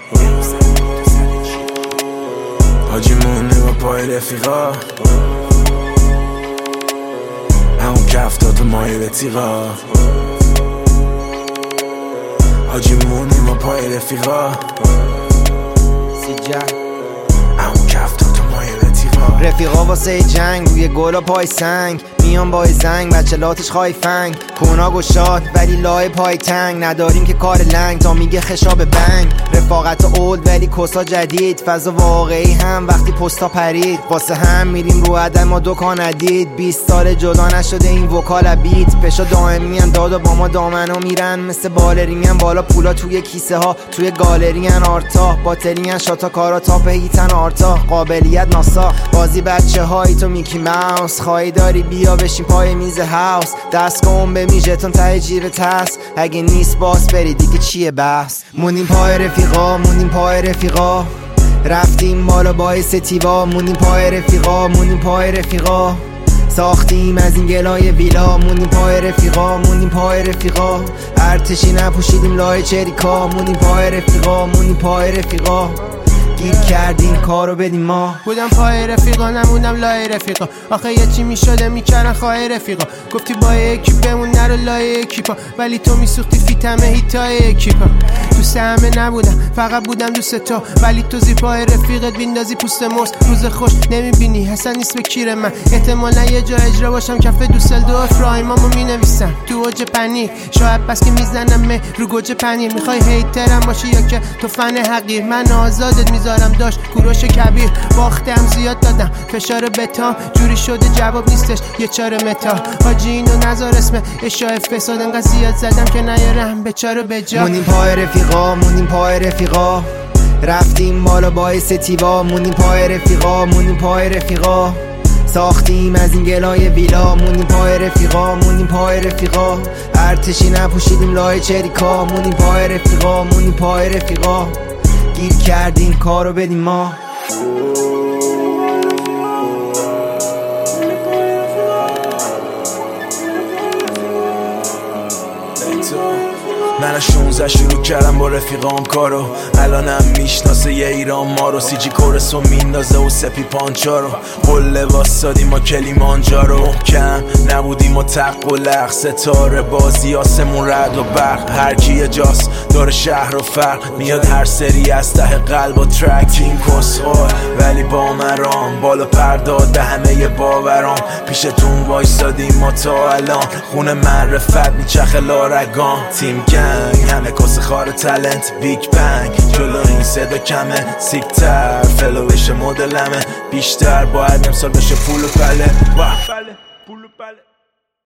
حاجی مونی با پای رفیقا، همون کفتات و مایه به تیغا. حاجی مونی با پای رفیقا، همون کفتات و مایه به تیغا. رفیقا واسه جنگ روی گلا پای سنگ، میان بای زنگ بچه لاتش خواهی فنگ. کونا گشاد ولی لای پای تنگ، نداریم که کار لنگ تا میگه خشاب بنگ. رفاقت اولد ولی کسا جدید، فضا واقعی هم وقتی پستا پرید. واسه هم میریم رو عدم و دکان ندید، 20 سال جدا نشده این وکال بیت. پشا دائمی ان داد و با ما دامنو میرن، مثل بالرینگ ان بالا پولا توی کیسه ها. توی گالری ان آرتا باطلی ان شاتا کارا تاپ هیتن آرتا. قابلیت ناسا بازی بچه هایی تو میکی ماوس، خواهی داری بیا بشین پای میز هاوس. دست کن به میجتون ته جیب تست، اگه نیست باس بری دیگه چیه بحث. موندیم پای رفیقا، موندیم پای رفیقا، رفتیم بالا با ستیوا. موندیم پای رفیقا، موندیم پای رفیقا، ساختیم از این گلای ویلا. موندیم پای رفیقا، موندیم پای رفیقا، ارتشی نپوشیدیم لای چریکا. موندیم پای رفیقا، موندیم پای رفیقا، گیر کردیم کارو بدیم ما. بودم پای رفیقا نموندم لای رفیقا، آخه یه چی میشده میکردن خواه رفیقا. گفتی با یکی بمون نرو لای اکیپا، ولی تو میسوختی فیتمه هیتای اکیپا. دوست همه نبودم فقط بودم دوست تو، ولی تو زیر پای رفیقت بیندازی پوست مرس. روز خوش نمیبینی حسن نیست به کیر من، احتمالا یه جا اجرا باشم کفه دوسل دو افراهیمامو مینویسم تو اوج پنیر. شاید بس که میزنم رو گوجه پنیر، میخوای هیترم باشی یا که تو فن حقیر. من آزادت میذارم داشت کوروش کبیر، باختم زیاد دادم فشار بتام، جوری شده جواب نیستش یه چاره متا. حاجی اینو نذار اسم اشاع فساد، انقدر زیاد زدم که نیارم به چاره به جا. موندیم پای رفیقا، موندیم پای رفیقا، رفتیم بالا با ستیوا. موندیم پای رفیقا، موندیم پای رفیقا، ساختیم از این گلای ویلا. موندیم پای رفیقا، موندیم پای رفیقا، ارتشی نپوشیدیم لای چریکا. موندیم پای رفیقا، موندیم پای رفیقا، گیر کردیم کارو بدیم ما. من از 16 شروع کردم با رفیقام کارو، الانم میشناسه یه ایران ما رو. سی جی کورسو میندازه و سپی پانچا رو، قله واسادیم ما کلیمانجارو. محکم نبودیم و تق و لغ، ستاره بازی آسمون رد و برق. هر کی یه جاست داره شهر و فرق، میاد هر سری از ته قلب و ترک. تیم کسخور ولی با مرام، بالا پرداد به همه باورام. پیشتون وایسادیم ما تا الان، خونه معرفت میچخه لارگان. تیم همه کس خار تلنت، بیگ بنگ جلو این صدا کمه. سیکتر فلوش مدلمه، بیشتر باید امسال بشه پول و پله.